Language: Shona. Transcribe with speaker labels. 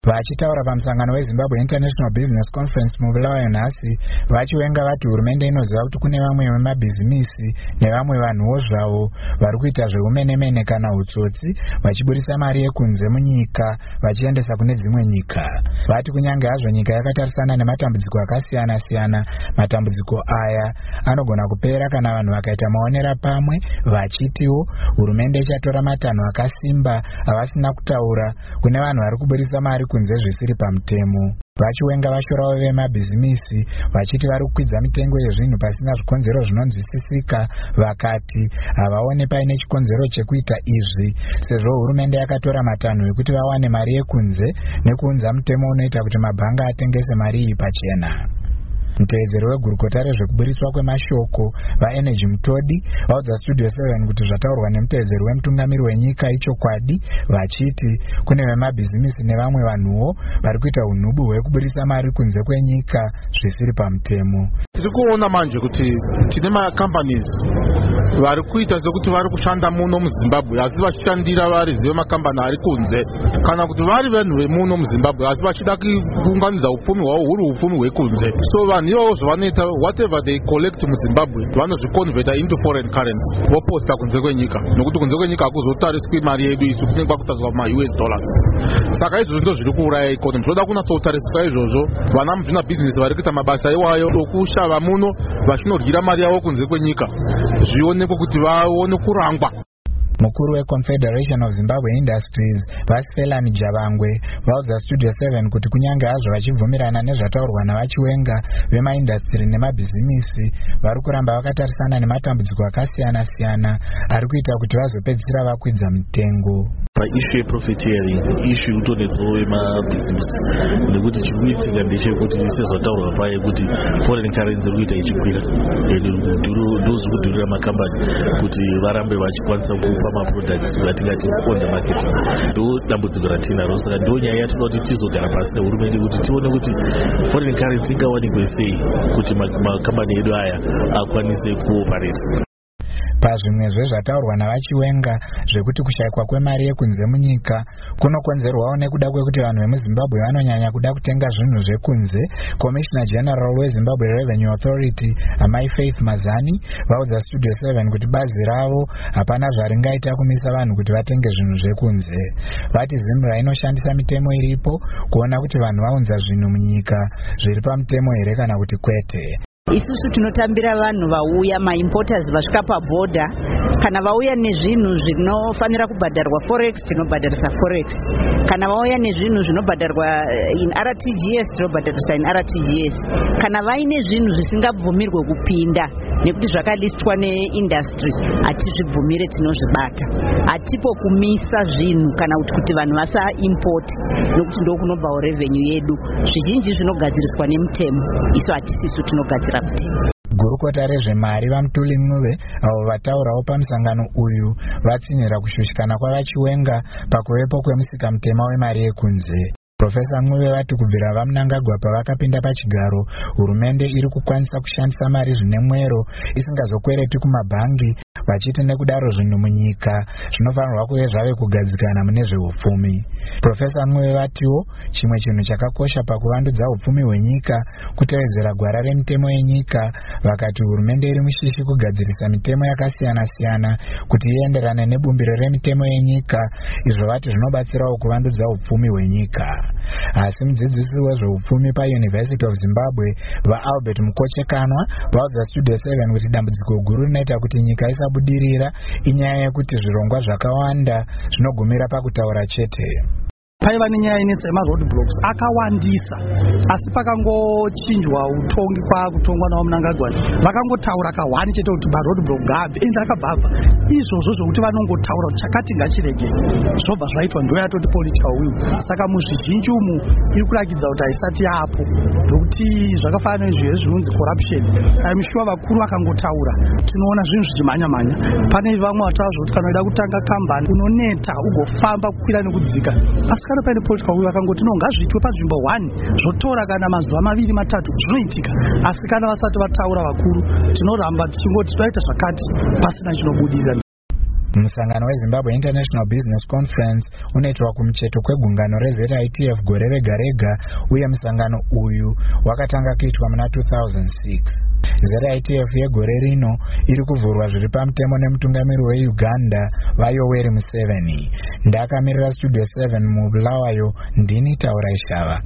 Speaker 1: Vachitaura pamusangano weZimbabwe International Business Conference muvulawayo nhasi, vachiwenga vati hurumende inoziva kuti kune vamwe vemabhizimisi nevamwe vanhuwo zvavo vari kuita zveumenemene kana utsotsi, vachiburisa mari yekunze munyika vachiendesa kune dzimwe nyika. Vati kunyange hazvo nyika yakatarisana nematambudziko akasiyana-siyana, matambudziko aya anogona kupera kana vanhu vakaita maonera pamwe, vachitiwo hurumende ichatora matanho akasimba avasina kutaura kune vanhu vari kuburisa mari kunze zvisiri pamutemo. Vachiwenga vashorawo vemabhizimisi vachiti vari kukwidza mitengo yezvinhu pasina zvikonzero zvinonzwisisika, vakati havaone paine chikonzero chekuita izvi sezvo hurumende yakatora matanho ekuti vawane mari yekunze nekuunza mutemo unoita kuti mabhanga atengese mari iyi pachena. Mutevedzeri wegurukota rezvekuburiswa kwemashoko vaEnergy Mutodi vaudza Studio 7 kuti zvataurwa nemutevedzeri wemutungamiri wenyika ichokwadi, vachiti kune vemabhizimisi nevamwe vanhuwo vari kuita unhubu hwekuburisa mari kunze kwenyika zvisiri pamutemo.
Speaker 2: Tiri kuona manje kuti tine macompanies vari kuita sekuti vari kushanda muno muZimbabwe asi vachishandira vari vemakambani ari kunze, kana kuti vari vanhu vemuno muZimbabwe asi vachida kuunganidza upfumi hwavo huri upfumi hwekunze. So vanhu ivovo zvavanoita, whatever they collect muZimbabwe vanozviconverta into foreign currency voposta kunze kwenyika, nokuti kunze kwenyika hakuzotariswi mari yedu isu, kunenge kwakutariswa ma-US dollars. Saka izvozvo ndo zviri kuuraya economy. Zvoda kunatsotariswa izvozvo vana muzvina business vari kuita mabasa iwayo okushava muno vachinodyira mari yavo kunze kwenyika zvionekwe kuti vaone kurangwa.
Speaker 1: Mukuru weConfederation of Zimbabwe Industries Vasifelani Javangwe vaudza Studio 7 kuti kunyange hazvo vachibvumirana nezvataurwa navachiwenga vemaindastri nemabhizimisi vari kuramba vakatarisana nematambudziko akasiyana-siyana ari kuita kuti vazopedzisira vakwidza mitengo.
Speaker 3: Issue yeprofiteering issue kutonetsawo yemabhizimisi nekuti chikuitika ndechekuti sezvataurwa paye kuti foreign currency iri kuita ichikwira ndozi kudhurira makambani kuti varambe vachikwanisa kupa maproducts atingati on the market. Ndo dambudziko ratinaro, saka ndo nyaya yatoda kuti tizogara pasi nehurumende kuti tione kuti foreign currency ingawanikwe sei kuti makambani edu aya akwanise kuoperate.
Speaker 1: Pazvimwezve zvataurwa navachiwenga zvekuti kushayikwa kwemari yekunze munyika kunokonzerwawo nekuda kwekuti vanhu vemuZimbabwe vanonyanya kuda kutenga zvinhu zvekunze, Commissioner General weZimbabwe Revenue Authority Amai Faith Mazani vaudza Studio 7 kuti bazi ravo hapana zvaringaita kumisa vanhu kuti vatenge zvinhu zvekunze. Vati ZIMRA inoshandisa mitemo iripo kuona kuti vanhu vaunza zvinhu munyika zviri pamutemo here kana kuti kwete.
Speaker 4: Isusu tinotambira vanhu vauya maimporters vasvika pabhodha, kana vauya nezvinhu zvinofanira kubhadharwa forex tinobhadharisa forex, kana vauya nezvinhu zvinobhadharwa in RTGS tinobhadharisa in RTGS, kana vaine zvinhu zvisingabvumirwe kupinda nekuti zvakalistwa neindustry hatizvibvumire tinozvibata. Hatipo kumisa zvinhu kana kuti vanhu vasa import nokuti ndokunobvawo revenue yedu. Zvizhinji zvinogadziriswa nemutemo, isu hatisisu tinogadzira mutemo.
Speaker 1: Gurukota rezvemari vaMutuli Mnuve avo vataurawo pamusangano uyu vatsinhira kushushikana kwavachiwenga pakuvepo kwemusika mutema wemari yekunze. Profesa Mnuve vati kubvira vaMnangagwa pavakapinda pachigaro, hurumende iri kukwanisa kushandisa mari zvine mwero isingazokwereti kumabhangi, vachiti nekudaro zvinhu munyika zvinofanirwa kuve zvave kugadzikana mune zveupfumi. Profesa Mnuve vatiwo chimwe chinhu chakakosha pakuvandudza upfumi hwenyika kutevedzera gwara remitemo yenyika, vakati hurumende iri mushishi kugadzirisa mitemo yakasiyana-siyana kuti ienderane nebumbiro remitemo yenyika, izvo vati zvinobatsirawo kuvandudza upfumi hwenyika. Asi mudzidzisi wezveupfumi paUniversity of Zimbabwe vaAlbert Mukochekanwa vaudza Studio 7 kuti dambudziko guru rinoita kuti nyika isabudirira inyaya yekuti zvirongwa zvakawanda zvinogumira pakutaura chete.
Speaker 5: Paiva nenyaya inetsa yemaroadblocks akawandisa, asi pakangochinjwa utongi kwakutongwa nawo Mnangagwa vakangotaura kahwani chete kuti maroadblock ngaambe ende akabva izvozvo zvokuti vanongotaura kuti chakati ngachirege zvobva zvaitwa ndo yatoti political will. Saka muzvizhinji umu iri kurakidza kuti haisati yapo ndokuti zvakafanana nezvizvo zvinonzi corruption. I'm sure vakuru vakangotaura tinoona zvinhu zvichimhanya-mhanya. Pane vamwe vataura zvokuti kana uida kutanga kambani unoneta ugofamba kukwira nekudzika, asi kana paine political will vakangoti no ngazviitwe panzvimbo 1 zvotora kana mazuva 2-3 zvinoitika. Asi kana vasati vataura vakuru tinoramba tichingoti twaita zvakati pasina chinobudirira.
Speaker 1: Musangano weZimbabwe International Business Conference unoitwa kumucheto kwegungano reZITF gore rega rega, uye musangano uyu wakatanga kuitwa muna 2006. ZITF yegore rino iri kuvhurwa zviri pamutemo nemutungamiri weUganda vaYoweri Museveni. Ndakamirira Studio 7 muBulawayo, ndini Taurai Shava.